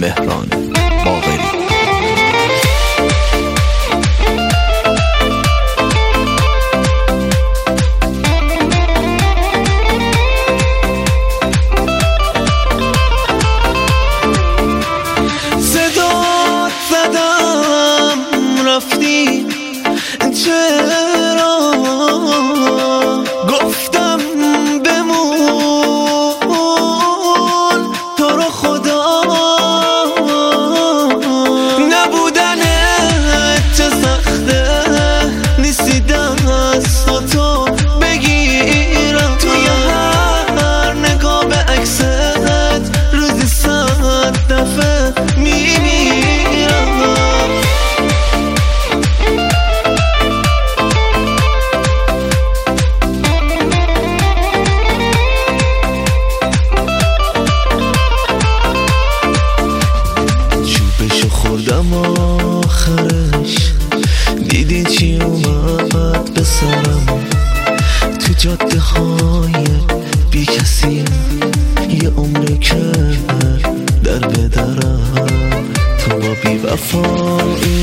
مهران باقری. صدات زدم رفتی چرا، گفتم بمون تو رو خدا، نبودنت چه سخته، نیستی دست تو بگیرم، توی هر نگاه به عکست روزی 100 دفعه میمیرم. چوبشو خوردم آخرش، دیدی چی اومد به سرم، تو جاده های بی کسی یه عمره که در به درم، تو با بی وفایی